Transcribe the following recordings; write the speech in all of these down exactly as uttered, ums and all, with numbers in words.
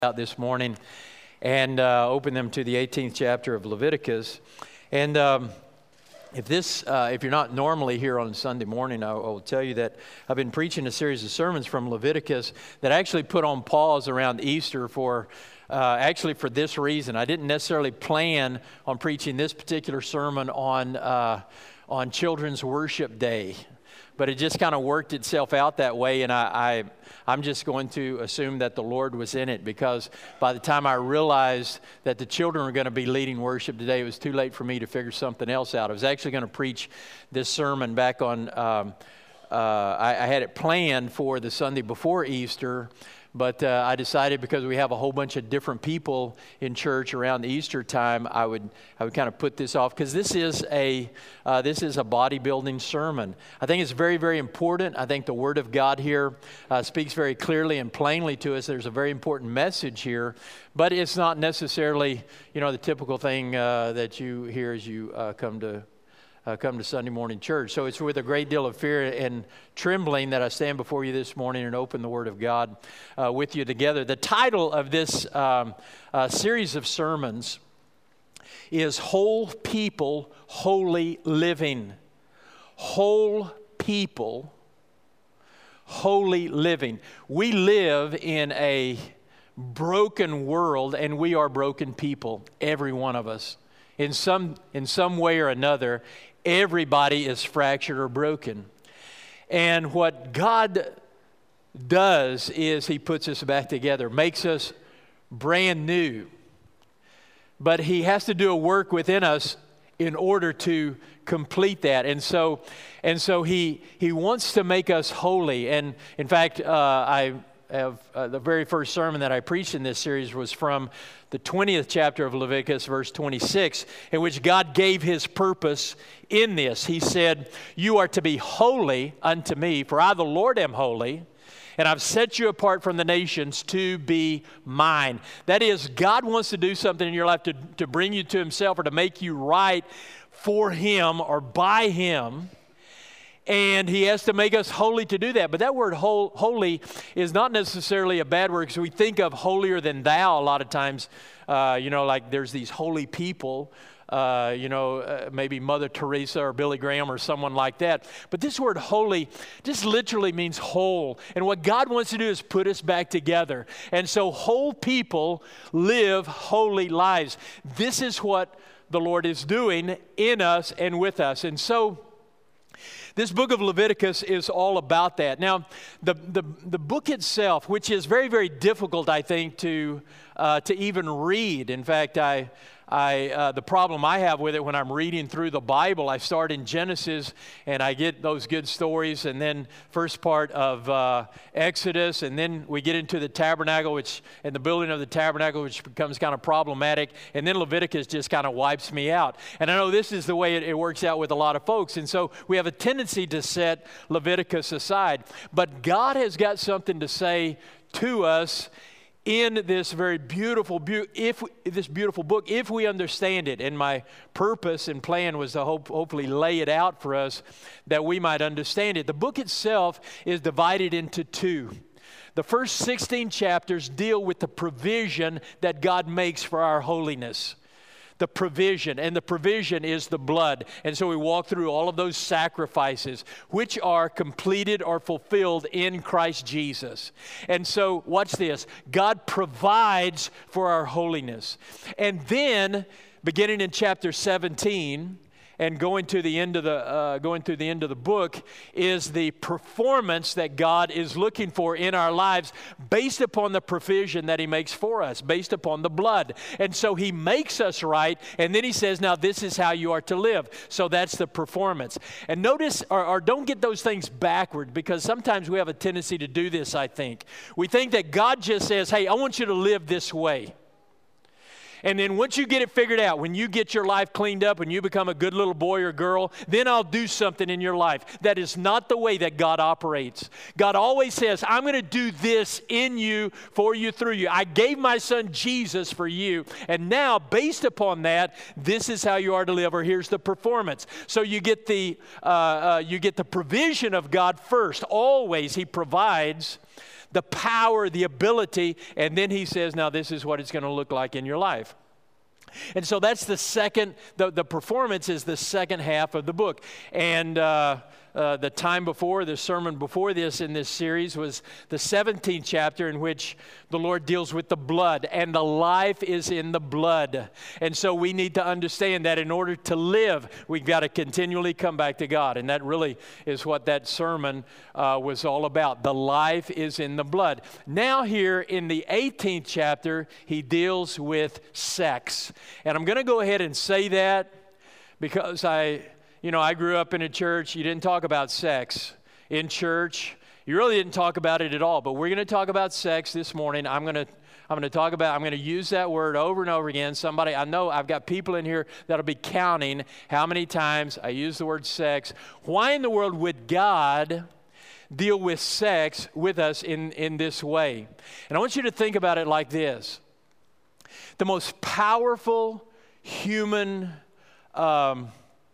out this morning and uh, open them to the eighteenth chapter of Leviticus. And um, if this, uh, if you're not normally here on Sunday morning, I will tell you that I've been preaching a series of sermons from Leviticus that I actually put on pause around Easter for uh, actually for this reason. I didn't necessarily plan on preaching this particular sermon on uh, on Children's Worship Day, but it just kind of worked itself out that way, and I, I, I'm just going to assume that the Lord was in it, because by the time I realized that the children were going to be leading worship today, it was too late for me to figure something else out. I was actually going to preach this sermon back on, um, uh, I, I had it planned for the Sunday before Easter, but uh, I decided, because we have a whole bunch of different people in church around the Easter time, I would I would kind of put this off, because this is a uh, this is a bodybuilding sermon. I think it's very, very important. I think the Word of God here uh, speaks very clearly and plainly to us. There's a very important message here, but it's not necessarily, you know, the typical thing uh, that you hear as you uh, come to Uh, come to Sunday morning church. So it's with a great deal of fear and trembling that I stand before you this morning and open the Word of God uh, with you together. The title of this um, uh, series of sermons is Whole People, Holy Living. Whole People, Holy Living. We live in a broken world, and we are broken people, every one of us. In some, in some way or another, everybody is fractured or broken. And what God does is He puts us back together, makes us brand new. But He has to do a work within us in order to complete that. And so, and so He He wants to make us holy. And in fact, uh, I have uh, the very first sermon that I preached in this series was from the twentieth chapter of Leviticus, verse twenty-six, in which God gave His purpose in this. He said, "You are to be holy unto me, for I the Lord am holy, and I've set you apart from the nations to be mine." That is, God wants to do something in your life to, to bring you to Himself, or to make you right for Him or by Him. And He has to make us holy to do that. But that word whole, holy is not necessarily a bad word, because we think of holier than thou a lot of times. Uh, you know, like there's these holy people, uh, you know, uh, maybe Mother Teresa or Billy Graham or someone like that. But this word holy just literally means whole. And what God wants to do is put us back together. And so whole people live holy lives. This is what the Lord is doing in us and with us. And so this book of Leviticus is all about that. Now, the, the, the book itself, which is very, very difficult, I think, to uh, to even read. In fact, I, I uh, the problem I have with it when I'm reading through the Bible, I start in Genesis and I get those good stories, and then first part of uh, Exodus, and then we get into the tabernacle, which and the building of the tabernacle, which becomes kind of problematic, and then Leviticus just kind of wipes me out. And I know this is the way it, it works out with a lot of folks, and so we have a tendency to set Leviticus aside. But God has got something to say to us in this very beautiful, be- if we, this beautiful book, if we understand it. And my purpose and plan was to hope, hopefully lay it out for us that we might understand it. The book itself is divided into two. The first sixteen chapters deal with the provision that God makes for our holiness. The provision, and the provision is the blood. And so we walk through all of those sacrifices, which are completed or fulfilled in Christ Jesus. And so, watch this. God provides for our holiness. And then, beginning in chapter seventeen, and going to the end of the uh, going through the end of the book, is the performance that God is looking for in our lives, based upon the provision that He makes for us, based upon the blood. And so He makes us right, and then He says, "Now this is how you are to live." So that's the performance. And notice, or, or don't get those things backward, because sometimes we have a tendency to do this. I think we think that God just says, "Hey, I want you to live this way." And then once you get it figured out, when you get your life cleaned up and you become a good little boy or girl, then I'll do something in your life. That is not the way that God operates. God always says, "I'm going to do this in you, for you, through you. I gave my Son Jesus for you. And now, based upon that, this is how you are to live," or here's the performance. So you get the, uh, uh, you get the provision of God first. Always He provides the power, the ability, and then he says, now this is what it's going to look like in your life. And so that's the second, the, the performance is the second half of the book. And uh, uh, the time before, the sermon before this in this series was the seventeenth chapter, in which the Lord deals with the blood, and the life is in the blood. And so we need to understand that in order to live, we've got to continually come back to God. And that really is what that sermon uh, was all about. The life is in the blood. Now here in the eighteenth chapter, he deals with sex. And I'm going to go ahead and say that because I, you know, I grew up in a church. You didn't talk about sex in church. You really didn't talk about it at all. But we're going to talk about sex this morning. I'm going to I'm going to talk about, I'm going to use that word over and over again. Somebody, I know I've got people in here that'll be counting how many times I use the word sex. Why in the world would God deal with sex with us in, in this way? And I want you to think about it like this. The most powerful human um,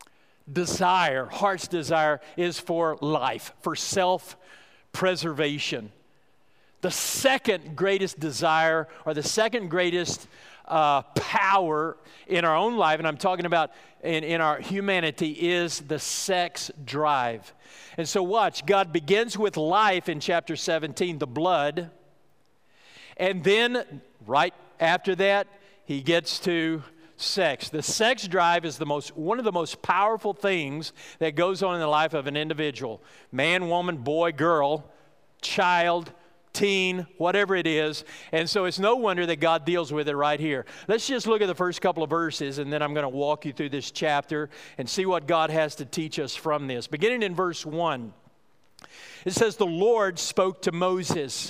desire, heart's desire, is for life, for self-preservation. The second greatest desire, or the second greatest uh, power in our own life, and I'm talking about in, in our humanity, is the sex drive. And so watch, God begins with life in chapter seventeen, the blood, and then right after that, he gets to sex. The sex drive is the most, one of the most powerful things that goes on in the life of an individual. Man, woman, boy, girl, child, teen, whatever it is. And so it's no wonder that God deals with it right here. Let's just look at the first couple of verses, and then I'm going to walk you through this chapter and see what God has to teach us from this. Beginning in verse one, it says, "The Lord spoke to Moses,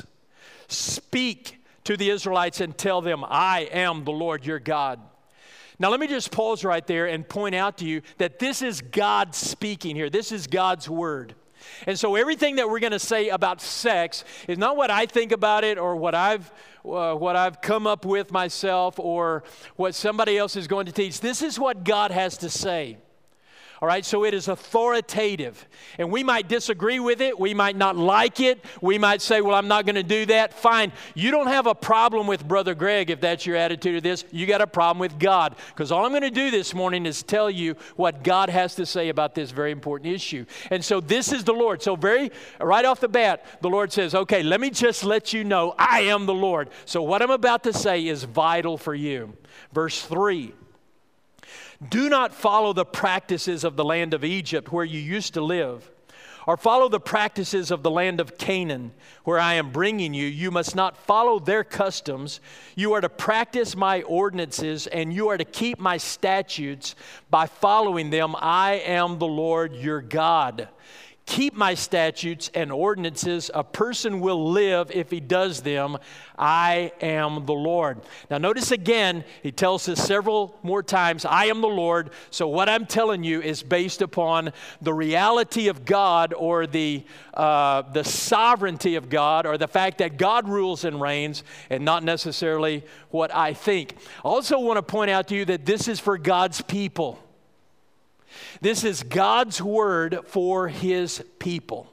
speak to the Israelites and tell them, I am the Lord your God." Now let me just pause right there and point out to you that this is God speaking here. This is God's word. And so everything that we're going to say about sex is not what I think about it, or what I've uh, what I've come up with myself, or what somebody else is going to teach. This is what God has to say. All right, so it is authoritative. And we might disagree with it. We might not like it. We might say, well, I'm not going to do that. Fine. You don't have a problem with Brother Greg if that's your attitude of this. You got a problem with God. Because all I'm going to do this morning is tell you what God has to say about this very important issue. And so this is the Lord. So very, right off the bat, the Lord says, okay, let me just let you know I am the Lord. So what I'm about to say is vital for you. Verse three. "Do not follow the practices of the land of Egypt where you used to live, or follow the practices of the land of Canaan where I am bringing you. You must not follow their customs. You are to practice my ordinances, and you are to keep my statutes by following them. I am the Lord your God. Keep my statutes and ordinances. A person will live if he does them. I am the Lord." Now notice again, he tells us several more times, I am the Lord. So what I'm telling you is based upon the reality of God, or the, uh, the sovereignty of God, or the fact that God rules and reigns, and not necessarily what I think. I also want to point out to you that this is for God's people. This is God's word for his people.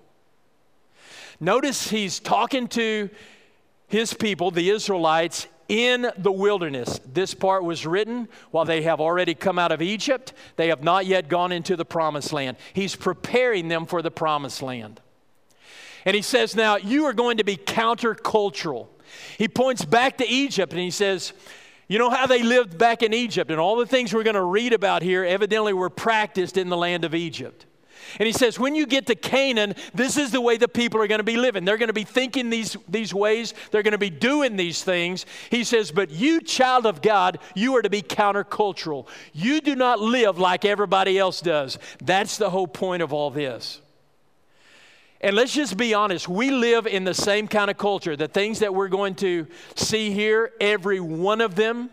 Notice he's talking to his people, the Israelites, in the wilderness. This part was written while they have already come out of Egypt. They have not yet gone into the promised land. He's preparing them for the promised land. And he says, now, you are going to be countercultural. He points back to Egypt and he says, you know how they lived back in Egypt, and all the things we're going to read about here evidently were practiced in the land of Egypt. And he says, when you get to Canaan, this is the way the people are going to be living. They're going to be thinking these, these ways. They're going to be doing these things. He says, but you, child of God, you are to be countercultural. You do not live like everybody else does. That's the whole point of all this. And let's just be honest, we live in the same kind of culture. The things that we're going to see here, every one of them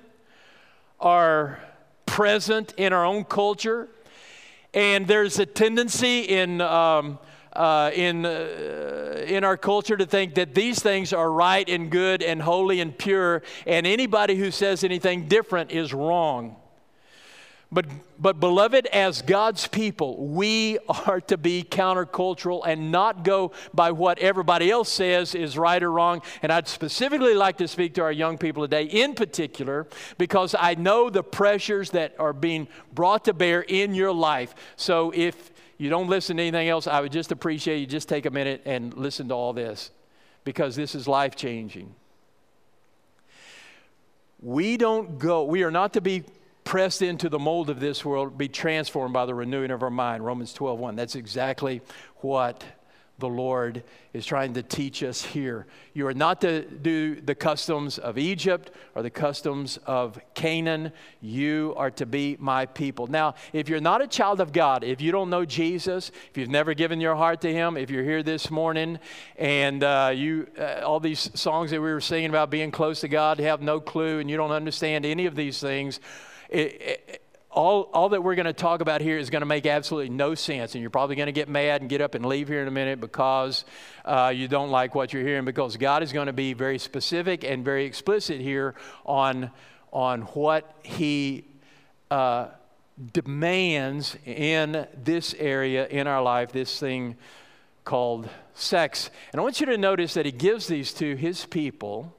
are present in our own culture. And there's a tendency in, um, uh, in, uh, in our culture to think that these things are right and good and holy and pure, and anybody who says anything different is wrong. But, but beloved, as God's people, we are to be countercultural and not go by what everybody else says is right or wrong. And I'd specifically like to speak to our young people today in particular, because I know the pressures that are being brought to bear in your life. So if you don't listen to anything else, I would just appreciate you just take a minute and listen to all this, because this is life-changing. We don't go, we are not to be pressed into the mold of this world, be transformed by the renewing of our mind. Romans twelve one. That's exactly what the Lord is trying to teach us here. You are not to do the customs of Egypt or the customs of Canaan. You are to be my people. Now, if you're not a child of God, if you don't know Jesus, if you've never given your heart to Him, if you're here this morning and uh, you, uh, all these songs that we were singing about being close to God, have no clue, and you don't understand any of these things, It, it, all, all that we're going to talk about here is going to make absolutely no sense. And you're probably going to get mad and get up and leave here in a minute because uh, you don't like what you're hearing, because God is going to be very specific and very explicit here on, on what He uh, demands in this area in our life, this thing called sex. And I want you to notice that He gives these to His people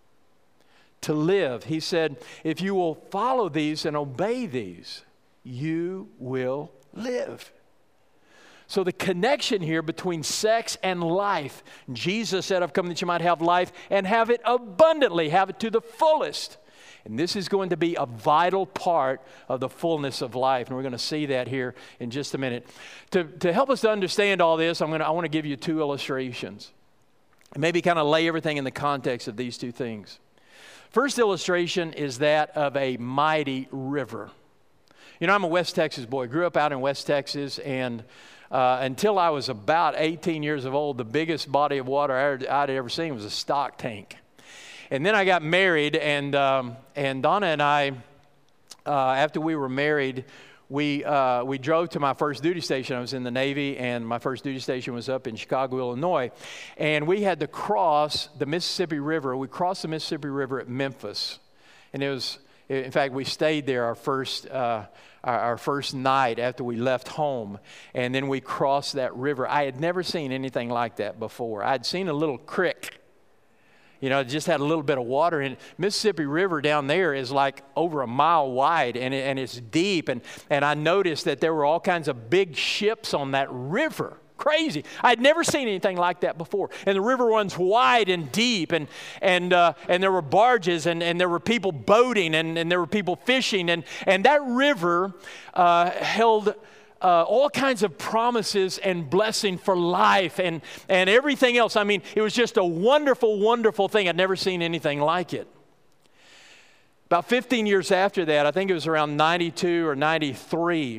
to live. He said, if you will follow these and obey these, you will live. So the connection here between sex and life. Jesus said, I've come that you might have life and have it abundantly, have it to the fullest. And this is going to be a vital part of the fullness of life. And we're going to see that here in just a minute. To, to help us to understand all this, I'm going to, I want to give you two illustrations. And maybe kind of lay everything in the context of these two things. First illustration is that of a mighty river. You know, I'm a West Texas boy. Grew up out in West Texas, and uh, until I was about eighteen years of old, the biggest body of water I'd, I'd ever seen was a stock tank. And then I got married, and um, and Donna and I, uh, after we were married, we uh, we drove to my first duty station. I was in the Navy, and my first duty station was up in Chicago, Illinois. And we had to cross the Mississippi River. We crossed the Mississippi River at Memphis. And it was, in fact, we stayed there our first, uh, our, our first night after we left home. And then we crossed that river. I had never seen anything like that before. I'd seen a little creek. You know, it just had a little bit of water in it. Mississippi River down there is like over a mile wide, and, it, and it's deep. And, and I noticed that there were all kinds of big ships on that river. Crazy. I'd never seen anything like that before. And the river runs wide and deep, and and uh, and there were barges, and, and there were people boating, and, and there were people fishing. And, and that river uh, held Uh, all kinds of promises and blessing for life and, and everything else. I mean, it was just a wonderful, wonderful thing. I'd never seen anything like it. About fifteen years after that, I think it was around ninety-two or ninety-three,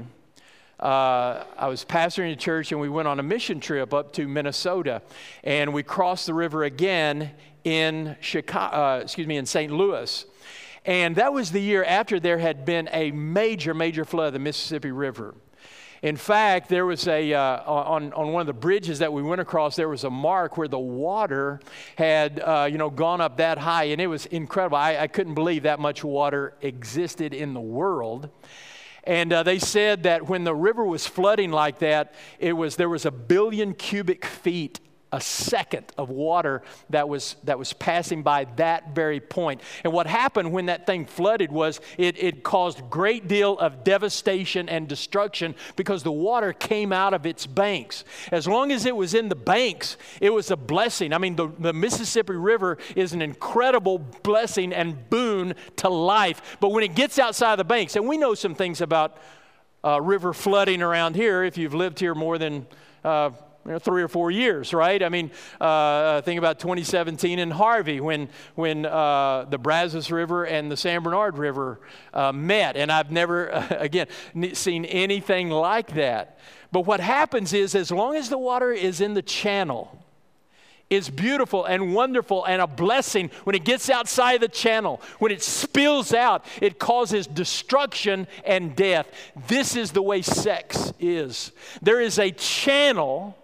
uh, I was pastoring a church, and we went on a mission trip up to Minnesota. And we crossed the river again in Chicago, uh, excuse me, in Saint Louis. And that was the year after there had been a major, major flood of the Mississippi River. In fact, there was a, uh, on, on one of the bridges that we went across, there was a mark where the water had, uh, you know, gone up that high, and it was incredible. I, I couldn't believe that much water existed in the world. And uh, they said that when the river was flooding like that, it was, there was a billion cubic feet a second of water that was that was passing by that very point. And what happened when that thing flooded was it, it caused a great deal of devastation and destruction because the water came out of its banks. As long as it was in the banks, it was a blessing. I mean, the, the Mississippi River is an incredible blessing and boon to life. But when it gets outside the banks, and we know some things about uh, river flooding around here if you've lived here more than uh, You know, three or four years, right? I mean, uh, think about twenty seventeen in Harvey when when uh, the Brazos River and the San Bernard River uh, met. And I've never, uh, again, seen anything like that. But what happens is, as long as the water is in the channel, it's beautiful and wonderful and a blessing. When it gets outside the channel, when it spills out, it causes destruction and death. This is the way sex is. There is a channel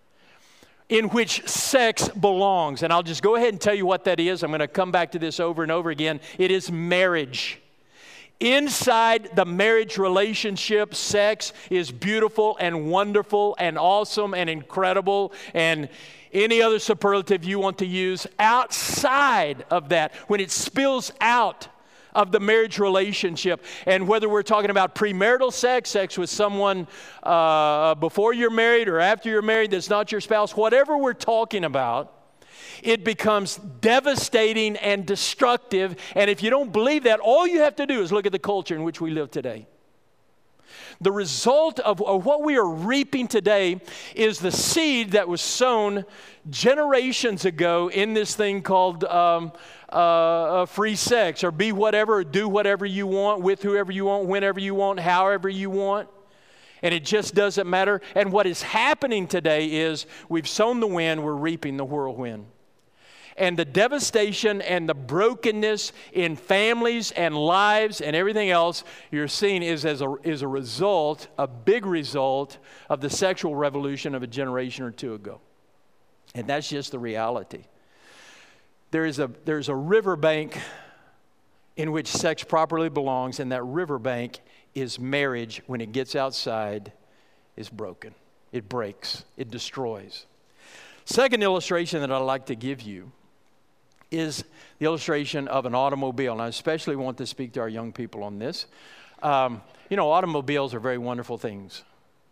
in which sex belongs. And I'll just go ahead and tell you what that is. I'm going to come back to this over and over again. It is marriage. inside the marriage relationship, sex is beautiful and wonderful and awesome and incredible and any other superlative you want to use. Outside of that, when it spills out of the marriage relationship, and whether we're talking about premarital sex, sex with someone uh, before you're married or after you're married that's not your spouse, whatever we're talking about, it becomes devastating and destructive. And if you don't believe that, all you have to do is look at the culture in which we live today. The result of, of what we are reaping today is the seed that was sown generations ago in this thing called um, uh, uh, free sex, or be whatever, or do whatever you want, with whoever you want, whenever you want, however you want. And it just doesn't matter. And what is happening today is we've sown the wind, we're reaping the whirlwind. And the devastation and the brokenness in families and lives and everything else you're seeing is as a, is a result, a big result of the sexual revolution of a generation or two ago. And that's just the reality. There is a, there's a riverbank in which sex properly belongs, and that riverbank is marriage. When it gets outside, is broken. It breaks. It destroys. Second illustration that I'd like to give you is the illustration of an automobile. And I especially want to speak to our young people on this. Um, you know, automobiles are very wonderful things.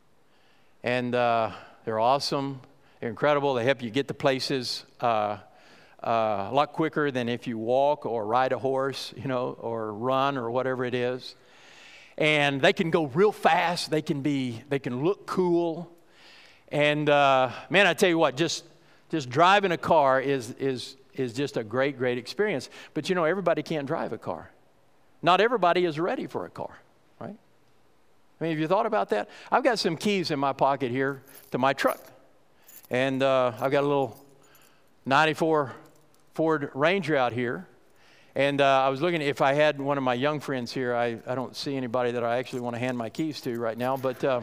And uh, they're awesome. They're incredible. They help you get to places uh, uh, a lot quicker than if you walk or ride a horse, you know, or run or whatever it is. And they can go real fast. They can be, they can look cool. And uh, man, I tell you what, just just driving a car is is is just a great, great experience. But you know, everybody can't drive a car. Not everybody is ready for a car, right? I mean, have you thought about that? I've got some keys in my pocket here to my truck. And uh, I've got a little ninety-four Ford Ranger out here. And uh, I was looking, if I had one of my young friends here, I, I don't see anybody that I actually want to hand my keys to right now. But uh,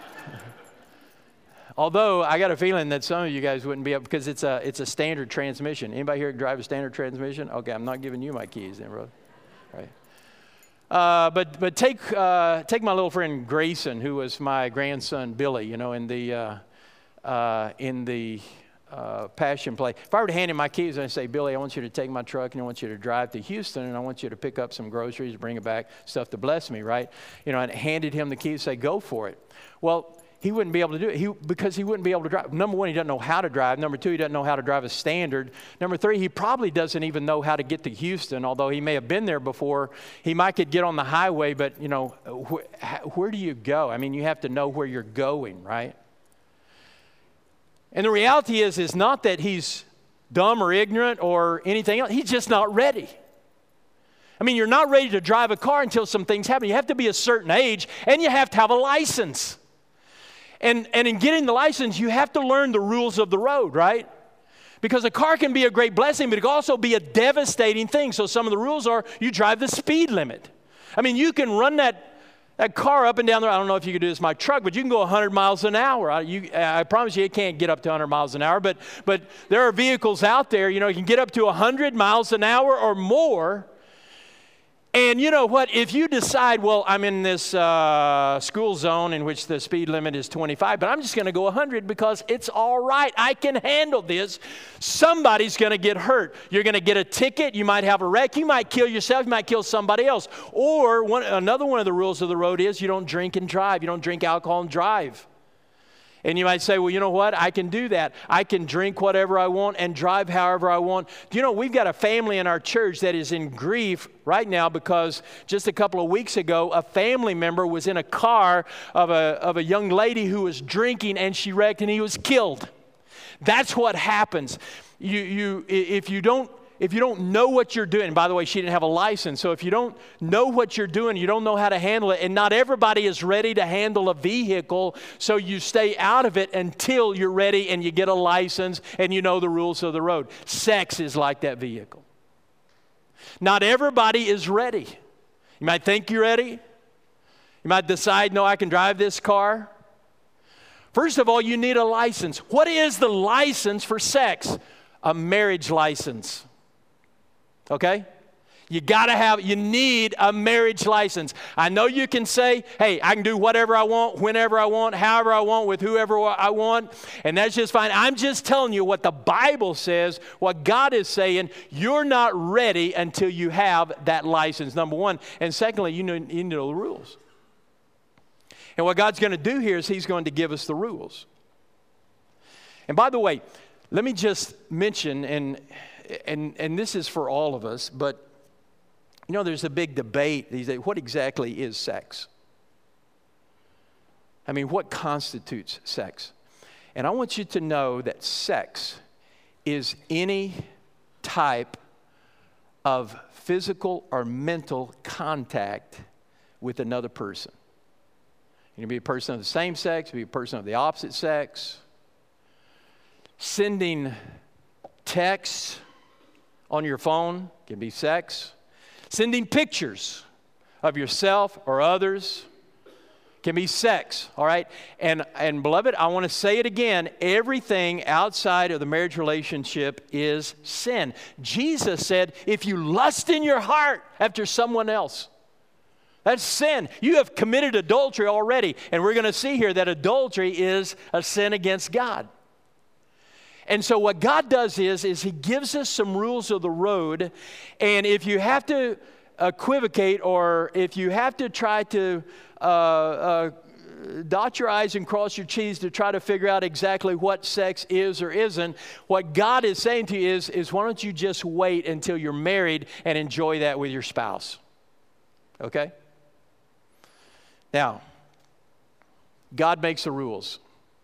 although I got a feeling that some of you guys wouldn't be up, because it's a, it's a standard transmission. Anybody here drive a standard transmission? Okay, I'm not giving you my keys then, brother. Right. Uh, but but take uh, take my little friend Grayson, who was my grandson Billy, you know, in the uh, uh, in the uh, Passion play. If I were to hand him my keys and I say, Billy, I want you to take my truck and I want you to drive to Houston and I want you to pick up some groceries, bring it back, stuff to bless me, right? You know, and handed him the keys, say, go for it. Well, he wouldn't be able to do it he, because he wouldn't be able to drive. Number one, he doesn't know how to drive. Number two, he doesn't know how to drive a standard. Number three, he probably doesn't even know how to get to Houston, although he may have been there before. He might could get on the highway, but, you know, wh- where do you go? I mean, you have to know where you're going, right? And the reality is, is not that he's dumb or ignorant or anything else. He's just not ready. I mean, you're not ready to drive a car until some things happen. You have to be a certain age, and you have to have a license. And, and in getting the license, you have to learn the rules of the road, right? Because a car can be a great blessing, but it can also be a devastating thing. So some of the rules are you drive the speed limit. I mean, you can run that That car up and down there. I don't know if you could do this in my truck, but you can go one hundred miles an hour. I, you, I promise you it can't get up to one hundred miles an hour, but, but there are vehicles out there, you know, you can get up to one hundred miles an hour or more. And you know what? If you decide, well, I'm in this uh, school zone in which the speed limit is twenty-five, but I'm just going to go one hundred because it's all right. I can handle this. Somebody's going to get hurt. You're going to get a ticket. You might have a wreck. You might kill yourself. You might kill somebody else. Or one, another one of the rules of the road is you don't drink and drive. You don't drink alcohol and drive. And you might say, well, you know what? I can do that. I can drink whatever I want and drive however I want. Do you know, we've got a family in our church that is in grief right now because just a couple of weeks ago, a family member was in a car of a, of a young lady who was drinking and she wrecked and he was killed. That's what happens. You, you, if you don't If you don't know what you're doing, and by the way, she didn't have a license, so if you don't know what you're doing, you don't know how to handle it, and not everybody is ready to handle a vehicle, so you stay out of it until you're ready and you get a license and you know the rules of the road. Sex is like that vehicle. Not everybody is ready. You might think you're ready. You might decide, no, I can drive this car. First of all, you need a license. What is the license for sex? A marriage license. Okay? You got to have, you need a marriage license. I know you can say, hey, I can do whatever I want, whenever I want, however I want, with whoever I want, and that's just fine. I'm just telling you what the Bible says, what God is saying. You're not ready until you have that license, number one. And secondly, you know, you need to know the rules. And what God's going to do here is He's going to give us the rules. And by the way, let me just mention, and and and this is for all of us, but you know, there's a big debate these days. What exactly is sex? I mean, what constitutes sex? And I want you to know that sex is any type of physical or mental contact with another person. You can be a person of the same sex, be a person of the opposite sex. Sending texts on your phone can be sex. Sending pictures of yourself or others can be sex, all right? And, and beloved, I want to say it again. Everything outside of the marriage relationship is sin. Jesus said, if you lust in your heart after someone else, that's sin. You have committed adultery already. And we're going to see here that adultery is a sin against God. And so what God does is, is He gives us some rules of the road. And if you have to equivocate, or if you have to try to uh, uh, dot your I's and cross your T's to try to figure out exactly what sex is or isn't, what God is saying to you is, is why don't you just wait until you're married and enjoy that with your spouse? Okay? Now, God makes the rules.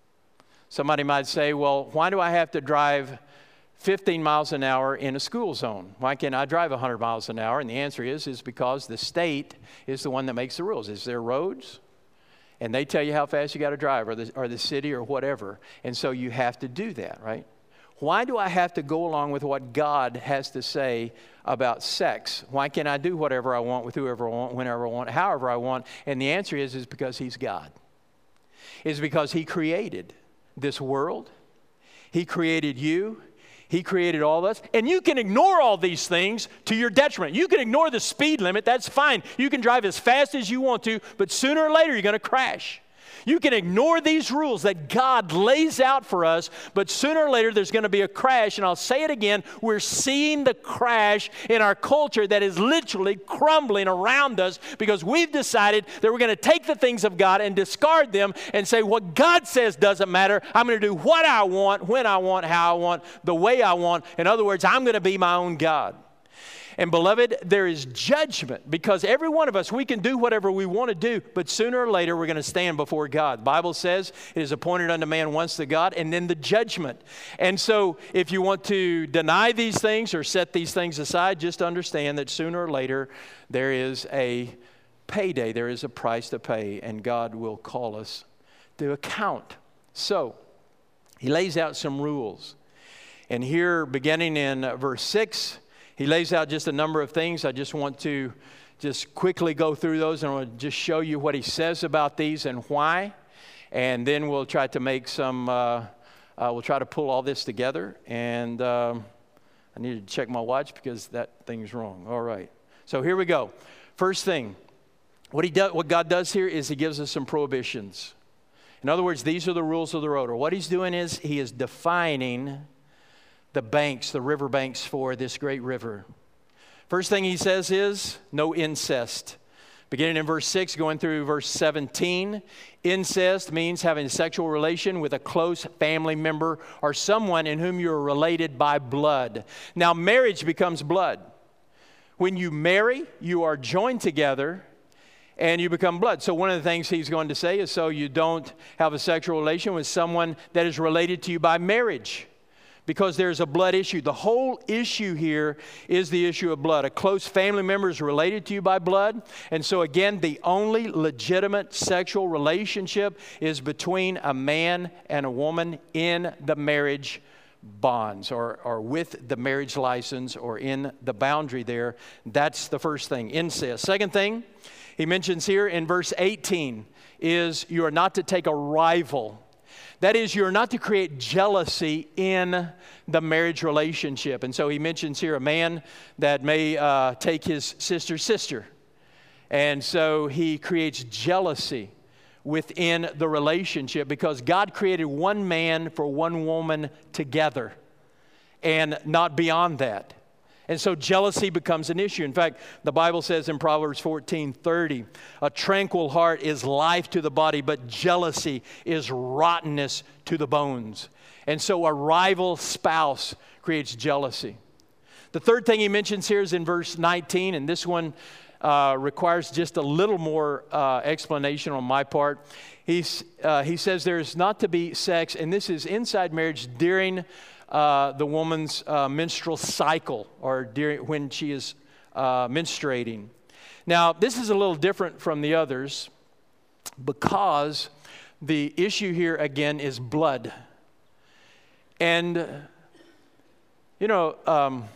Somebody might say, well, why do I have to drive fifteen miles an hour in a school zone? Why can't I drive one hundred miles an hour? And the answer is, is because the state is the one that makes the rules. It's their roads, and they tell you how fast you got to drive, or the, or the city or whatever. And so you have to do that, right? Why do I have to go along with what God has to say about sex? Why can't I do whatever I want with whoever I want, whenever I want, however I want? And the answer is, is because He's God. It's because He created this world. He created you. He created all of us. And you can ignore all these things to your detriment. You can ignore the speed limit. That's fine. You can drive as fast as you want to, but sooner or later you're going to crash. You can ignore these rules that God lays out for us, but sooner or later there's going to be a crash. And I'll say it again, we're seeing the crash in our culture that is literally crumbling around us because we've decided that we're going to take the things of God and discard them and say what God says doesn't matter. I'm going to do what I want, when I want, how I want, the way I want. In other words, I'm going to be my own God. And beloved, there is judgment because every one of us, we can do whatever we want to do, but sooner or later we're going to stand before God. The Bible says it is appointed unto man once the God and then the judgment. And so if you want to deny these things or set these things aside, just understand that sooner or later there is a payday, there is a price to pay, and God will call us to account. So He lays out some rules. And here, beginning in verse six, He lays out just a number of things. I just want to just quickly go through those, and I want to just show you what He says about these and why. And then we'll try to make some, uh, uh, we'll try to pull all this together. And um, I need to check my watch because that thing's wrong. All right. So here we go. First thing, what, he do, what God does here is He gives us some prohibitions. In other words, these are the rules of the road. Or what He's doing is He is defining the banks, the river banks for this great river. First thing He says is no incest. Beginning in verse six, going through verse seventeen, incest means having a sexual relation with a close family member or someone in whom you are related by blood. Now, marriage becomes blood. When you marry, you are joined together and you become blood. So one of the things He's going to say is so you don't have a sexual relation with someone that is related to you by marriage, because there's a blood issue. The whole issue here is the issue of blood. A close family member is related to you by blood. And so again, the only legitimate sexual relationship is between a man and a woman in the marriage bonds, or, or with the marriage license, or in the boundary there. That's the first thing, incest. Second thing He mentions here in verse eighteen is you are not to take a rival. That is, you're not to create jealousy in the marriage relationship. And so he mentions here a man that may uh, take his sister's sister. And so he creates jealousy within the relationship because God created one man for one woman together and not beyond that. And so jealousy becomes an issue. In fact, the Bible says in Proverbs fourteen thirty, a tranquil heart is life to the body, but jealousy is rottenness to the bones. And so a rival spouse creates jealousy. The third thing he mentions here is in verse nineteen, and this one uh, requires just a little more uh, explanation on my part. He's, uh, he says there is not to be sex, and this is inside marriage during Uh, the woman's uh, menstrual cycle, or during, when she is uh, menstruating. Now, this is a little different from the others because the issue here again is blood. And, you know, um,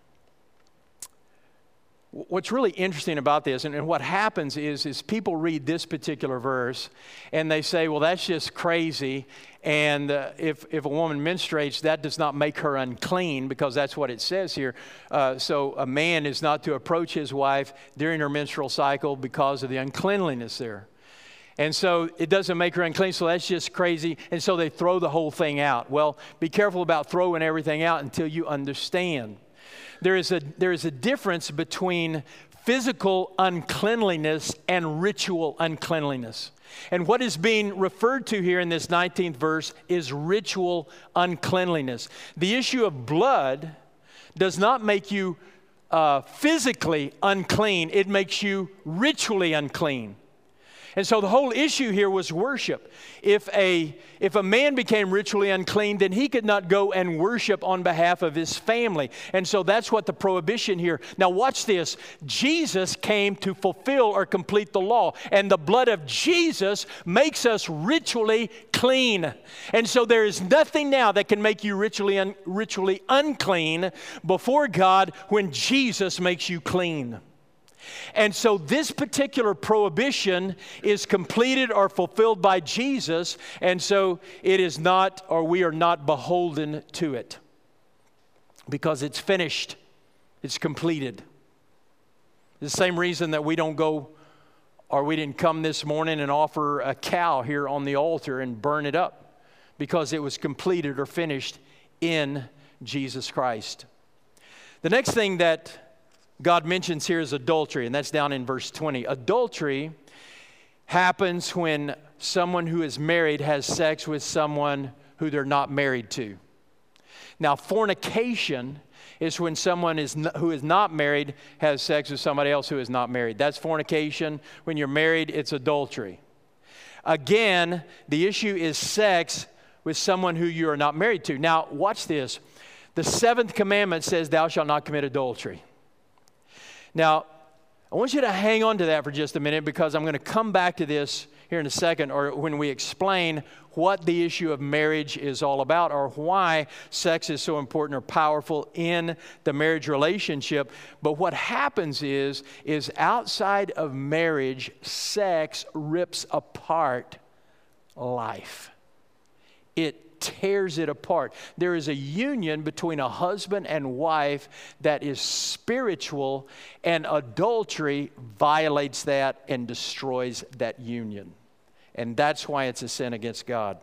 what's really interesting about this, and, and what happens is, is people read this particular verse and they say, well, that's just crazy. And uh, if, if a woman menstruates, that does not make her unclean, because that's what it says here. Uh, so a man is not to approach his wife during her menstrual cycle because of the uncleanliness there. And so it doesn't make her unclean, so that's just crazy. And so they throw the whole thing out. Well, be careful about throwing everything out until you understand. There is a, there is a difference between physical uncleanliness and ritual uncleanliness. And what is being referred to here in this nineteenth verse is ritual uncleanliness. The issue of blood does not make you uh, physically unclean. It makes you ritually unclean. And so the whole issue here was worship. If a, if a man became ritually unclean, then he could not go and worship on behalf of his family. And so that's what the prohibition here. Now watch this. Jesus came to fulfill or complete the law. And the blood of Jesus makes us ritually clean. And so there is nothing now that can make you ritually, un, ritually unclean before God when Jesus makes you clean. And so this particular prohibition is completed or fulfilled by Jesus, and so it is not, or we are not beholden to it, because it's finished, it's completed. The same reason that we don't go, or we didn't come this morning and offer a cow here on the altar and burn it up, because it was completed or finished in Jesus Christ. The next thing that God mentions here is adultery, and that's down in verse twenty. Adultery happens when someone who is married has sex with someone who they're not married to. Now, fornication is when someone is n- who is not married has sex with somebody else who is not married. That's fornication. When you're married, it's adultery. Again, the issue is sex with someone who you are not married to. Now, watch this. The seventh commandment says, thou shalt not commit adultery. Now, I want you to hang on to that for just a minute, because I'm going to come back to this here in a second, or when we explain what the issue of marriage is all about, or why sex is so important or powerful in the marriage relationship. But what happens is, is outside of marriage, sex rips apart life. It tears it apart. There is a union between a husband and wife that is spiritual, and adultery violates that and destroys that union. And that's why it's a sin against God.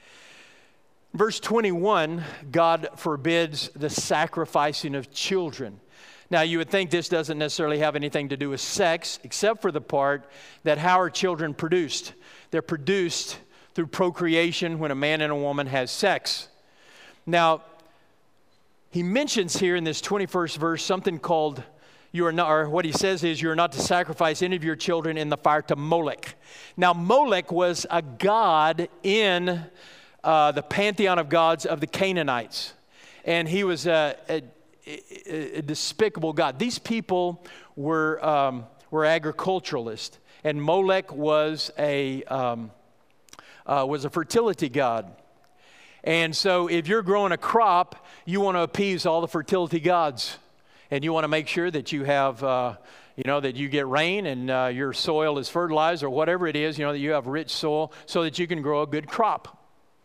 Verse twenty-one, God forbids the sacrificing of children. Now, you would think this doesn't necessarily have anything to do with sex, except for the part that how are children produced? They're produced through procreation when a man and a woman has sex. Now, he mentions here in this twenty-first verse something called, you are not, or what he says is, you are not to sacrifice any of your children in the fire to Molech. Now, Molech was a god in uh, the pantheon of gods of the Canaanites. And he was a, a, a, a despicable god. These people were, um, were agriculturalists. And Molech was a... Um, Uh, was a fertility god. And so if you're growing a crop, you want to appease all the fertility gods. And you want to make sure that you have, uh, you know, that you get rain and uh, your soil is fertilized, or whatever it is, you know, that you have rich soil so that you can grow a good crop.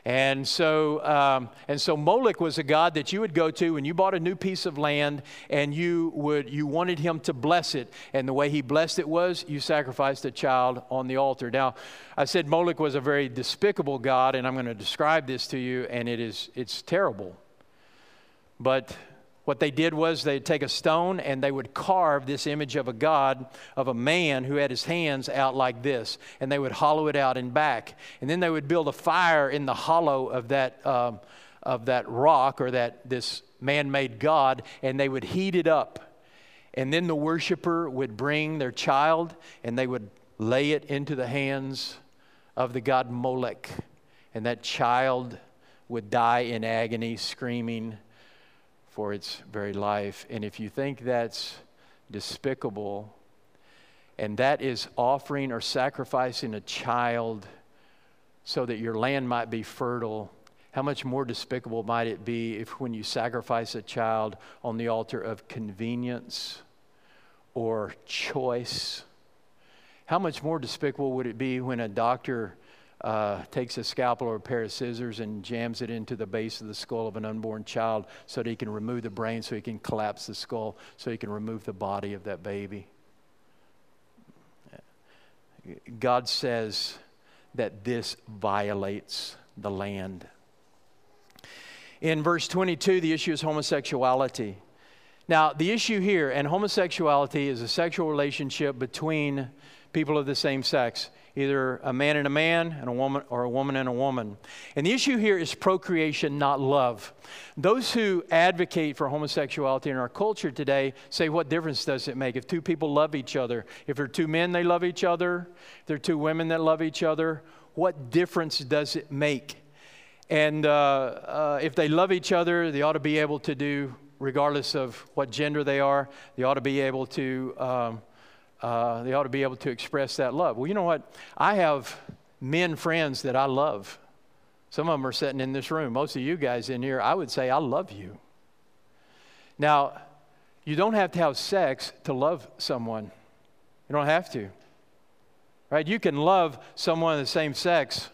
And so, um, and so Molech was a god that you would go to when you bought a new piece of land, and you would you wanted him to bless it. And the way he blessed it was you sacrificed a child on the altar. Now, I said Molech was a very despicable god, and I'm going to describe this to you, and it is it's terrible. But what they did was they'd take a stone and they would carve this image of a god, of a man who had his hands out like this, and they would hollow it out and back. And then they would build a fire in the hollow of that um, of that rock, or that this man-made god, and they would heat it up. And then the worshiper would bring their child and they would lay it into the hands of the god Molech, and that child would die in agony, screaming for its very life. And if you think that's despicable, and that is offering or sacrificing a child so that your land might be fertile, how much more despicable might it be if when you sacrifice a child on the altar of convenience or choice? How much more despicable would it be when a doctor Uh, takes a scalpel or a pair of scissors and jams it into the base of the skull of an unborn child so that he can remove the brain, so he can collapse the skull, so he can remove the body of that baby? God says that this violates the land. In verse twenty-two, the issue is homosexuality. Now, the issue here, and homosexuality is a sexual relationship between people of the same sex, either a man and a man and a woman, or a woman and a woman. And the issue here is procreation, not love. Those who advocate for homosexuality in our culture today say, what difference does it make? If two people love each other, if they're two men, they love each other, if they're two women that love each other, what difference does it make? And uh, uh, if they love each other, they ought to be able to do, regardless of what gender they are, they ought to be able to um, Uh, they ought to be able to express that love. Well, you know what? I have men friends that I love. Some of them are sitting in this room. Most of you guys in here, I would say, I love you. Now, you don't have to have sex to love someone. You don't have to. Right? You can love someone of the same sex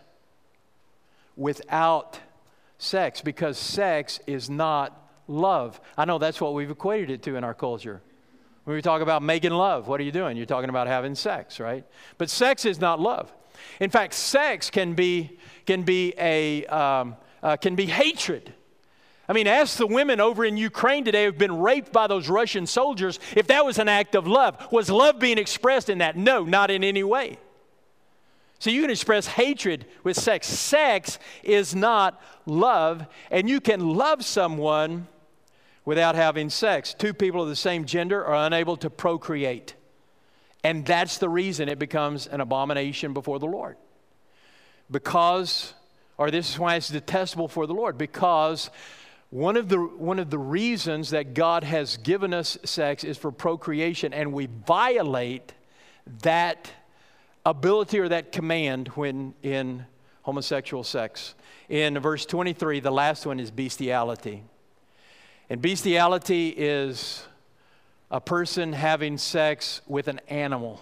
without sex, because sex is not love. I know that's what we've equated it to in our culture. When we talk about making love, what are you doing? You're talking about having sex, right? But sex is not love. In fact, sex can be can be a um, uh, can be hatred. I mean, ask the women over in Ukraine today who've been raped by those Russian soldiers if that was an act of love. Was love being expressed in that? No, not in any way. So you can express hatred with sex. Sex is not love, and you can love someone without having sex. Two people of the same gender are unable to procreate. And that's the reason it becomes an abomination before the Lord. Because, or this is why it's detestable for the Lord, because one of the, one of the reasons that God has given us sex is for procreation, and we violate that ability or that command when in homosexual sex. In verse twenty-three, the last one is bestiality. And bestiality is a person having sex with an animal.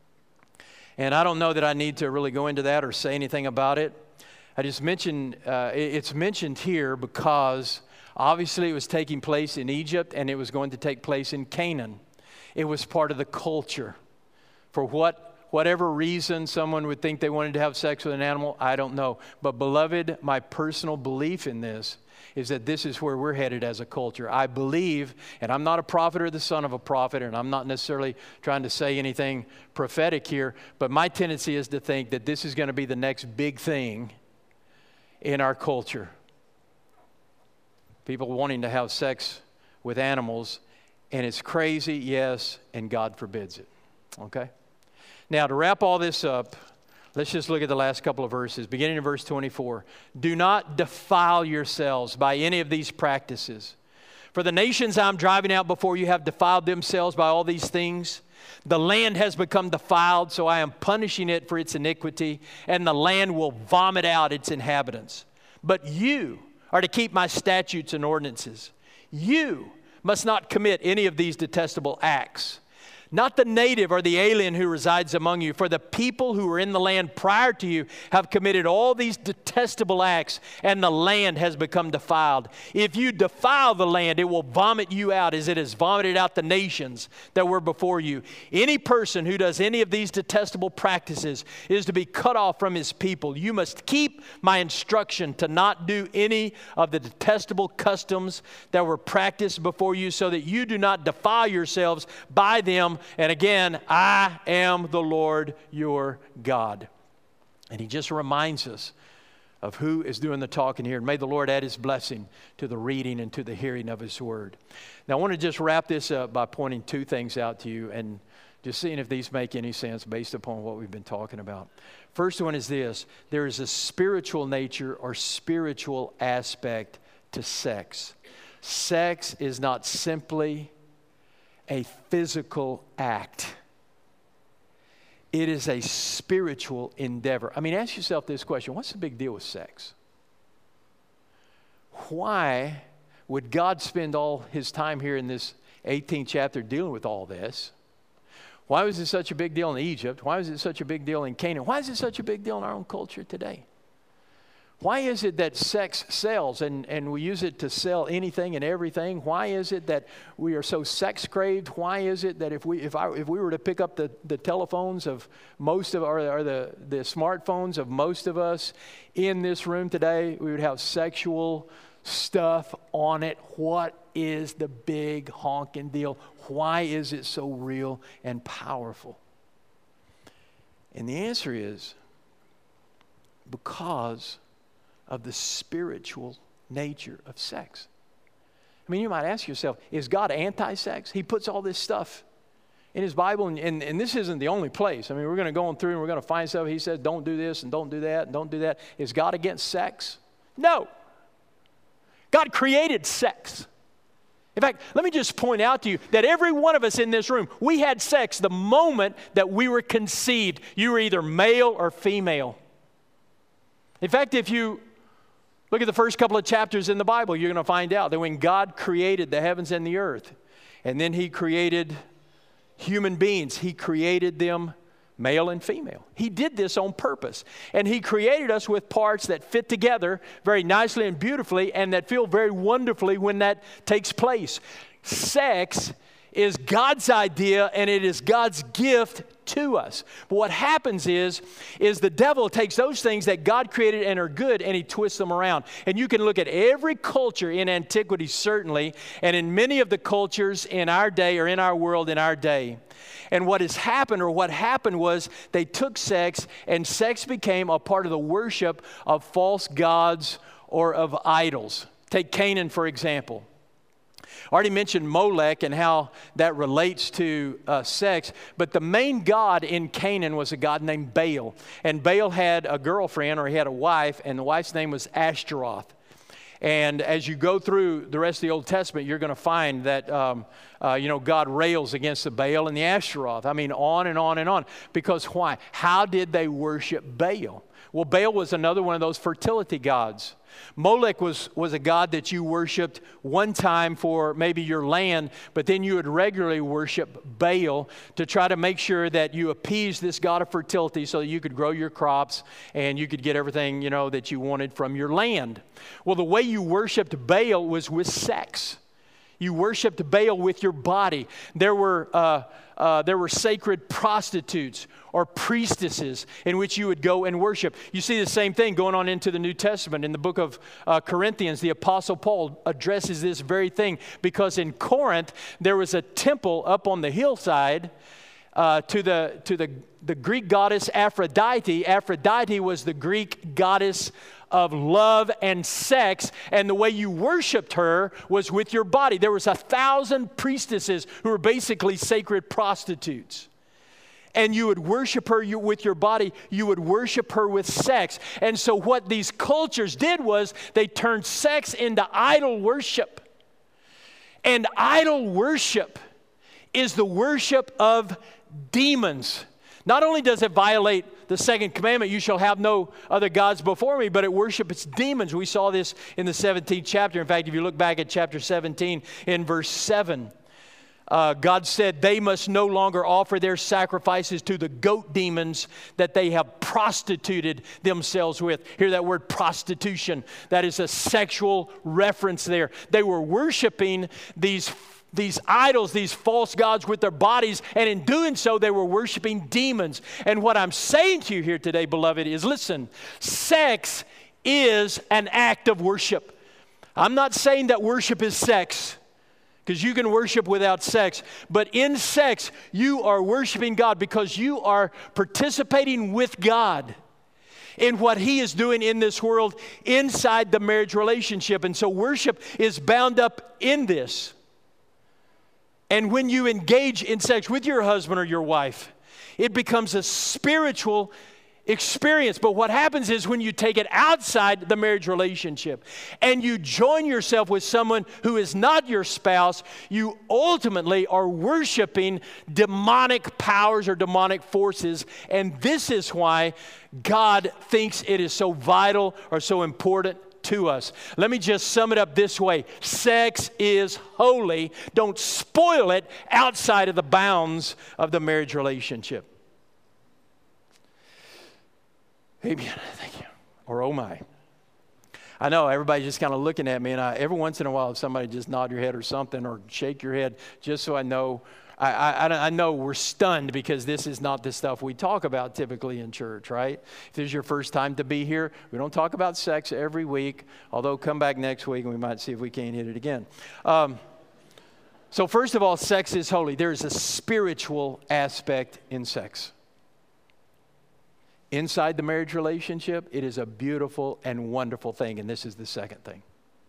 And I don't know that I need to really go into that or say anything about it. I just mentioned, uh, it's mentioned here because obviously it was taking place in Egypt, and it was going to take place in Canaan. It was part of the culture. For what, whatever reason someone would think they wanted to have sex with an animal, I don't know. But beloved, my personal belief in this is that this is where we're headed as a culture. I believe, and I'm not a prophet or the son of a prophet, and I'm not necessarily trying to say anything prophetic here, but my tendency is to think that this is going to be the next big thing in our culture. People wanting to have sex with animals, and it's crazy, yes, and God forbids it. Okay? Now, to wrap all this up, let's just look at the last couple of verses, beginning in verse twenty-four. Do not defile yourselves by any of these practices. For the nations I'm driving out before you have defiled themselves by all these things. The land has become defiled, so I am punishing it for its iniquity, and the land will vomit out its inhabitants. But you are to keep my statutes and ordinances. You must not commit any of these detestable acts. not the native or the alien who resides among you. For the people who were in the land prior to you have committed all these detestable acts, and the land has become defiled. If you defile the land, it will vomit you out as it has vomited out the nations that were before you. Any person who does any of these detestable practices is to be cut off from his people. You must keep my instruction to not do any of the detestable customs that were practiced before you, so that you do not defile yourselves by them. And again, I am the Lord your God. And he just reminds us of who is doing the talking here. And may the Lord add his blessing to the reading and to the hearing of his word. Now, I want to just wrap this up by pointing two things out to you and just seeing if these make any sense based upon what we've been talking about. First one is this: there is a spiritual nature or spiritual aspect to sex. Sex is not simply a physical act. It is a spiritual endeavor. I mean, ask yourself this question: what's the big deal with sex? Why would God spend all his time here in this eighteenth chapter dealing with all this? Why was it such a big deal in Egypt? Why was it such a big deal in Canaan? Why is it such a big deal in our own culture today? Why is it that sex sells and, and we use it to sell anything and everything? Why is it that we are so sex craved? Why is it that if we if I if we were to pick up the, the telephones of most of or, or the, the smartphones of most of us in this room today, we would have sexual stuff on it? What is the big honking deal? Why is it so real and powerful? And the answer is because of the spiritual nature of sex. I mean, you might ask yourself, is God anti-sex? He puts all this stuff in his Bible, and, and, and this isn't the only place. I mean, we're going to go on through and we're going to find stuff. He says, don't do this and don't do that and don't do that. Is God against sex? No. God created sex. In fact, let me just point out to you that every one of us in this room, we had sex the moment that we were conceived. You were either male or female. In fact, if you look at the first couple of chapters in the Bible, you're going to find out that when God created the heavens and the earth, and then he created human beings, he created them male and female. He did this on purpose. And he created us with parts that fit together very nicely and beautifully and that feel very wonderfully when that takes place. Sex is God's idea and it is God's gift to us. But what happens is, is the devil takes those things that God created and are good and he twists them around. And you can look at every culture in antiquity certainly, and in many of the cultures in our day or in our world in our day. And what has happened or what happened was they took sex and sex became a part of the worship of false gods or of idols. Take Canaan, for example. I already mentioned Molech and how that relates to uh, sex, but the main god in Canaan was a god named Baal. And Baal had a girlfriend, or he had a wife, and the wife's name was Ashtaroth. And as you go through the rest of the Old Testament, you're going to find that, um, uh, you know, God rails against the Baal and the Ashtaroth. I mean, on and on and on. Because why? How did they worship Baal? Well, Baal was another one of those fertility gods. Molech was, was a god that you worshiped one time for maybe your land, but then you would regularly worship Baal to try to make sure that you appease this god of fertility so that you could grow your crops and you could get everything, you know, that you wanted from your land. Well, the way you worshiped Baal was with sex. You worshiped Baal with your body. There were, uh, uh, there were sacred prostitutes or priestesses in which you would go and worship. You see the same thing going on into the New Testament. In the book of uh, Corinthians, the Apostle Paul addresses this very thing because in Corinth, there was a temple up on the hillside uh, to, the, to the, the Greek goddess Aphrodite. Aphrodite was the Greek goddess of love and sex, and the way you worshiped her was with your body. There was a thousand priestesses who were basically sacred prostitutes. And you would worship her with your body. You would worship her with sex. And so what these cultures did was they turned sex into idol worship. And idol worship is the worship of demons. Not only does it violate the second commandment, you shall have no other gods before me, but it worships demons. We saw this in the seventeenth chapter. In fact, if you look back at chapter seventeen in verse seven, Uh, God said they must no longer offer their sacrifices to the goat demons that they have prostituted themselves with. Hear that word prostitution. That is a sexual reference there. They were worshiping these, these idols, these false gods with their bodies, and in doing so, they were worshiping demons. And what I'm saying to you here today, beloved, is listen, sex is an act of worship. I'm not saying that worship is sex, because you can worship without sex. But in sex, you are worshiping God because you are participating with God in what He is doing in this world inside the marriage relationship. And so worship is bound up in this. And when you engage in sex with your husband or your wife, it becomes a spiritual experience. But what happens is when you take it outside the marriage relationship and you join yourself with someone who is not your spouse, you ultimately are worshiping demonic powers or demonic forces. And this is why God thinks it is so vital or so important to us. Let me just sum it up this way. Sex is holy. Don't spoil it outside of the bounds of the marriage relationship. Amen. Thank you. Or oh my. I know everybody's just kind of looking at me, and I, every once in a while, if somebody just nod your head or something, or shake your head, just so I know. I, I, I know we're stunned because this is not the stuff we talk about typically in church, right? If this is your first time to be here, we don't talk about sex every week, although come back next week and we might see if we can't hit it again. Um, so first of all, sex is holy. There is a spiritual aspect in sex. Inside the marriage relationship, it is a beautiful and wonderful thing. And this is the second thing.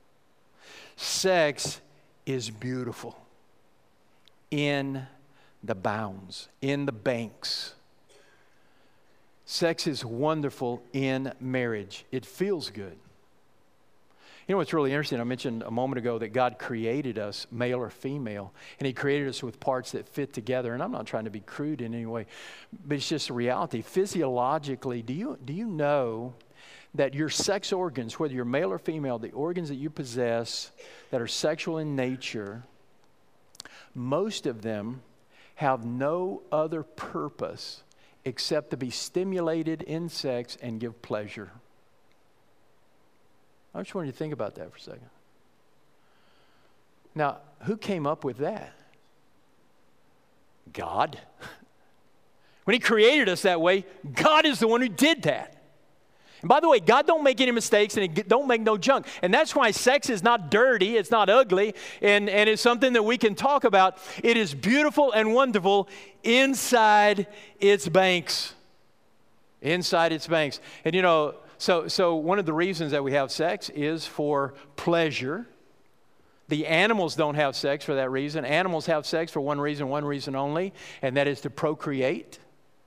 Sex is beautiful in the bounds, in the banks. Sex is wonderful in marriage. It feels good. You know what's really interesting? I mentioned a moment ago that God created us, male or female, and He created us with parts that fit together. And I'm not trying to be crude in any way, but it's just a reality. Physiologically, do you, do you know that your sex organs, whether you're male or female, the organs that you possess that are sexual in nature, most of them have no other purpose except to be stimulated in sex and give pleasure? I just want you to think about that for a second. Now, who came up with that? God. When He created us that way, God is the one who did that. And by the way, God don't make any mistakes, and He don't make no junk. And that's why sex is not dirty, it's not ugly, and, and it's something that we can talk about. It is beautiful and wonderful inside its banks. Inside its banks. And you know, So, so one of the reasons that we have sex is for pleasure. The animals don't have sex for that reason. Animals have sex for one reason, one reason only, and that is to procreate.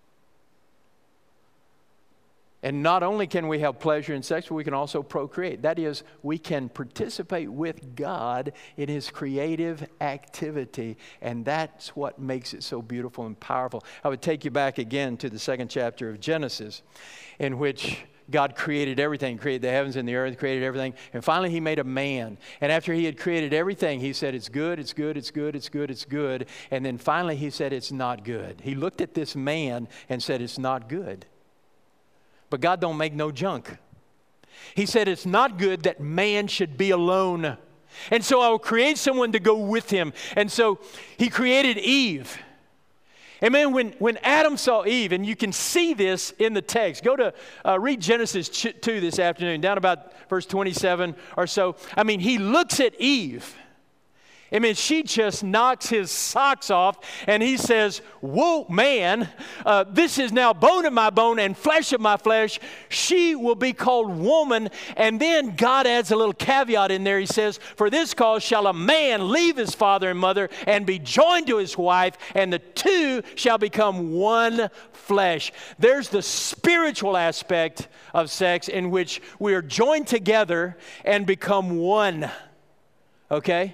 And not only can we have pleasure in sex, but we can also procreate. That is, we can participate with God in His creative activity, and that's what makes it so beautiful and powerful. I would take you back again to the second chapter of Genesis, in which God created everything, created the heavens and the earth, created everything. And finally, He made a man. And after He had created everything, He said, it's good, it's good, it's good, it's good, it's good. And then finally, He said, it's not good. He looked at this man and said, it's not good. But God don't make no junk. He said, it's not good that man should be alone. And so I will create someone to go with him. And so He created Eve. And man, when, when Adam saw Eve, and you can see this in the text, go to uh, read Genesis two this afternoon, down about verse twenty-seven or so. I mean, he looks at Eve. I mean, she just knocks his socks off, and he says, whoa, man, uh, this is now bone of my bone and flesh of my flesh. She will be called woman. And then God adds a little caveat in there. He says, for this cause shall a man leave his father and mother and be joined to his wife, and the two shall become one flesh. There's the spiritual aspect of sex in which we are joined together and become one. Okay?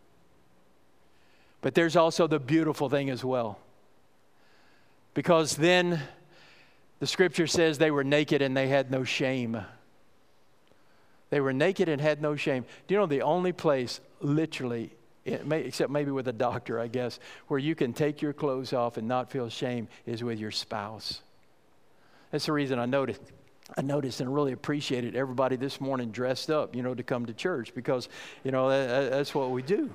But there's also the beautiful thing as well. Because then the scripture says they were naked and they had no shame. They were naked and had no shame. Do you know the only place, literally, it may, except maybe with a doctor, I guess, where you can take your clothes off and not feel shame is with your spouse. That's the reason I noticed, I noticed and really appreciated everybody this morning dressed up, you know, to come to church, because, you know, that, that's what we do.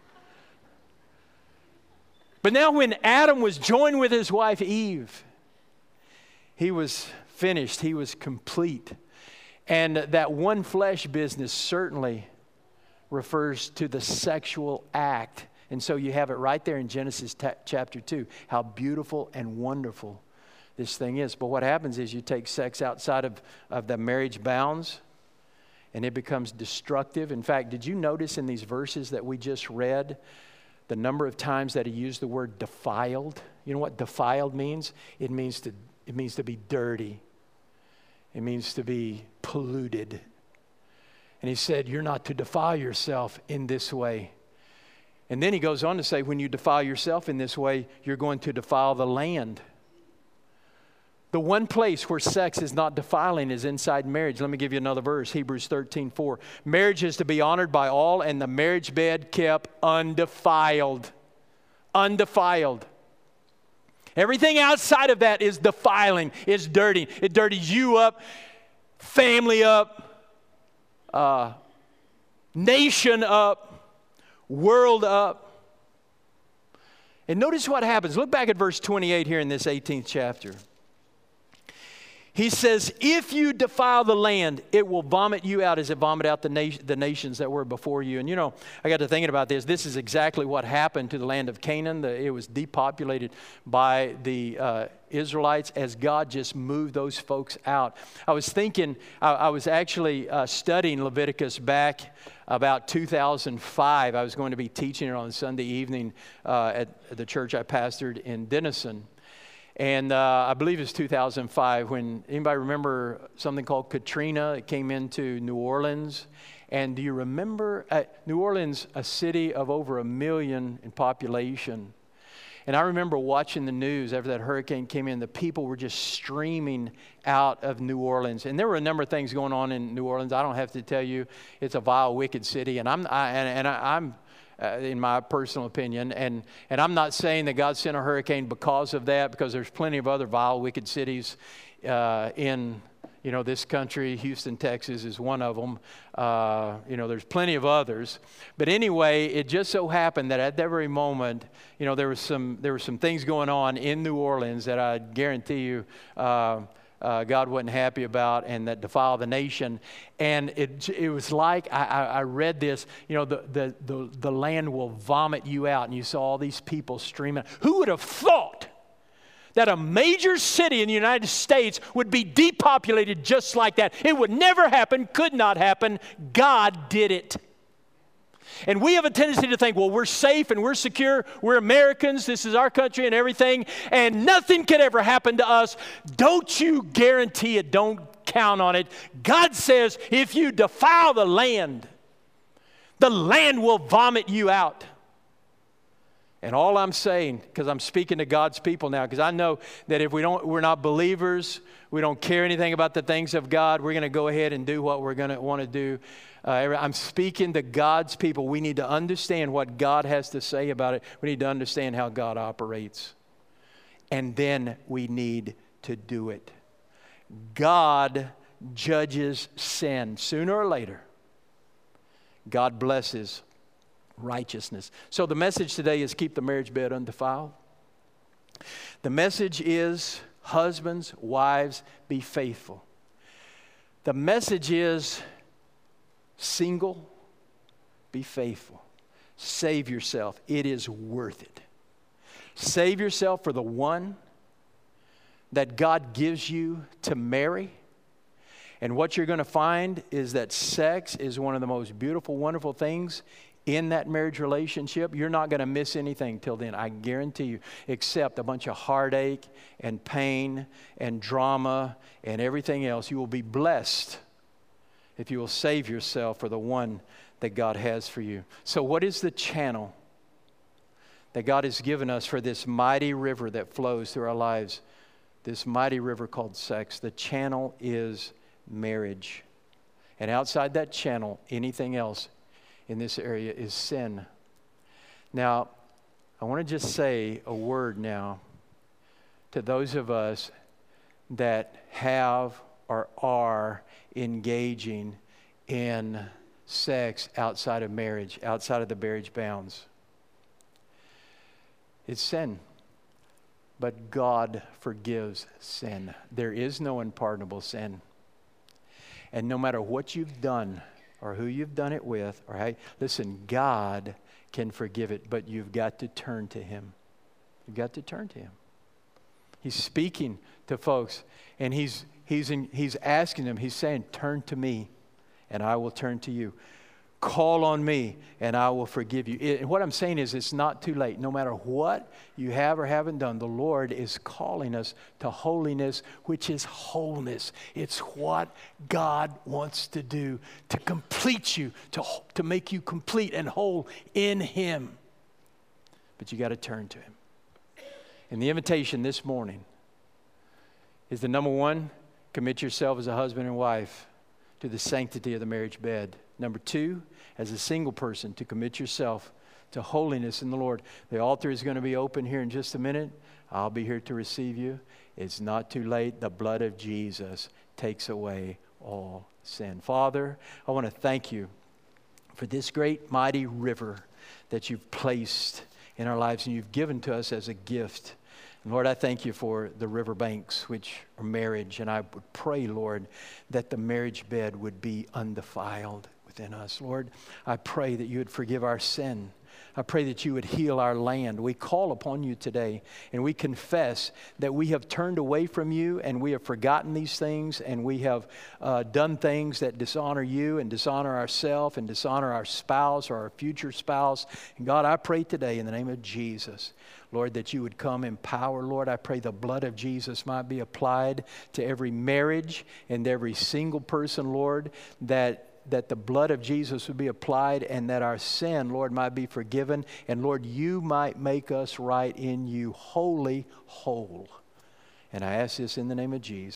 But now when Adam was joined with his wife Eve, he was finished, he was complete. And that one flesh business certainly refers to the sexual act. And so you have it right there in Genesis ta- chapter two, how beautiful and wonderful this thing is. But what happens is you take sex outside of, of the marriage bounds, and it becomes destructive. In fact, did you notice in these verses that we just read the number of times that he used the word defiled? You know what defiled means? It means to, it means to be dirty. It means to be polluted. And he said, you're not to defile yourself in this way. And then he goes on to say, when you defile yourself in this way, you're going to defile the land. The one place where sex is not defiling is inside marriage. Let me give you another verse, Hebrews thirteen four. Marriage is to be honored by all, and the marriage bed kept undefiled. Undefiled. Everything outside of that is defiling, is dirty. It dirties you up, family up, uh, nation up, world up. And notice what happens. Look back at verse twenty-eight here in this eighteenth chapter. He says, if you defile the land, it will vomit you out as it vomited out the, na- the nations that were before you. And you know, I got to thinking about this. This is exactly what happened to the land of Canaan. The, it was depopulated by the uh, Israelites as God just moved those folks out. I was thinking, I, I was actually uh, studying Leviticus back about two thousand five. I was going to be teaching it on Sunday evening uh, at the church I pastored in Denison. And uh, I believe it's two thousand five when, anybody remember something called Katrina? It came into New Orleans. And do you remember, uh, New Orleans, a city of over a million in population. And I remember watching the news after that hurricane came in, the people were just streaming out of New Orleans. And there were a number of things going on in New Orleans. I don't have to tell you, it's a vile, wicked city. And I'm, I, and, and I, I'm, Uh, in my personal opinion. And, and I'm not saying that God sent a hurricane because of that, because there's plenty of other vile, wicked cities uh, in, you know, this country. Houston, Texas is one of them. Uh, you know, there's plenty of others. But anyway, it just so happened that at that very moment, you know, there was some, there were some things going on in New Orleans that I guarantee you uh, Uh, God wasn't happy about, and that defiled the nation. And it it was like, I, I, I read this, you know, the, the, the, the land will vomit you out. And you saw all these people streaming. Who would have thought that a major city in the United States would be depopulated just like that? It would never happen, could not happen. God did it. And we have a tendency to think, well, we're safe and we're secure. We're Americans. This is our country and everything. And nothing could ever happen to us. Don't you guarantee it. Don't count on it. God says if you defile the land, the land will vomit you out. And all I'm saying, because I'm speaking to God's people now, because I know that if we don't, we're not believers, we don't care anything about the things of God, we're going to go ahead and do what we're going to want to do. Uh, I'm speaking to God's people. We need to understand what God has to say about it. We need to understand how God operates. And then we need to do it. God judges sin. Sooner or later, God blesses righteousness. So the message today is keep the marriage bed undefiled. The message is husbands, wives, be faithful. The message is single, be faithful. Save yourself. It is worth it. Save yourself for the one that God gives you to marry. And what you're going to find is that sex is one of the most beautiful, wonderful things in that marriage relationship. You're not going to miss anything till then, I guarantee you, except a bunch of heartache and pain and drama and everything else. You will be blessed if you will save yourself for the one that God has for you. So what is the channel that God has given us for this mighty river that flows through our lives? This mighty river called sex. The channel is marriage. And outside that channel, anything else in this area is sin. Now, I want to just say a word now to those of us that have or are engaging in sex outside of marriage, outside of the marriage bounds. It's sin. But God forgives sin. There is no unpardonable sin. And no matter what you've done or who you've done it with, or how, listen, God can forgive it, but you've got to turn to Him. You've got to turn to Him. He's speaking to folks, and He's He's in, He's asking them. He's saying, "Turn to me, and I will turn to you. Call on me, and I will forgive you." It, and what I'm saying is, it's not too late. No matter what you have or haven't done, the Lord is calling us to holiness, which is wholeness. It's what God wants to do, to complete you, to, to make you complete and whole in Him. But you got to turn to Him. And the invitation this morning is the number one, commit yourself as a husband and wife to the sanctity of the marriage bed. Number two, as a single person, to commit yourself to holiness in the Lord. The altar is going to be open here in just a minute. I'll be here to receive you. It's not too late. The blood of Jesus takes away all sin. Father, I want to thank you for this great mighty river that you've placed in our lives and you've given to us as a gift. And Lord, I thank you for the riverbanks, which are marriage. And I would pray, Lord, that the marriage bed would be undefiled within us. Lord, I pray that you would forgive our sin. I pray that you would heal our land. We call upon you today, and we confess that we have turned away from you, and we have forgotten these things, and we have uh, done things that dishonor you and dishonor ourselves and dishonor our spouse or our future spouse. And God, I pray today in the name of Jesus, Lord, that you would come in power. Lord, I pray the blood of Jesus might be applied to every marriage and every single person, Lord, that that the blood of Jesus would be applied and that our sin, Lord, might be forgiven. And Lord, you might make us right in you, wholly whole. And I ask this in the name of Jesus.